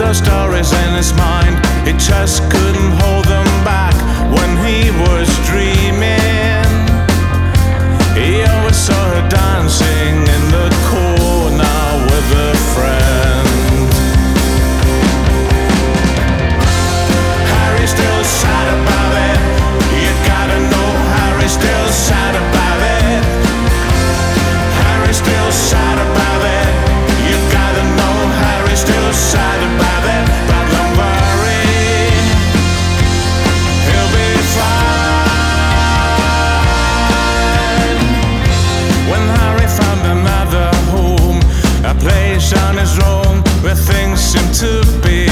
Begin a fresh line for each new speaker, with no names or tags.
those stories in his mind. He just couldn't hold them back when he was dreaming. He always saw her dancing in the corner with a friend. Harry's still sad about it. You gotta know Harry's still sad about it. Harry's still sad about it. You gotta know Harry's still sad about it. But don't worry, he'll be fine. When Harry found another home, a place on his own where things seem to be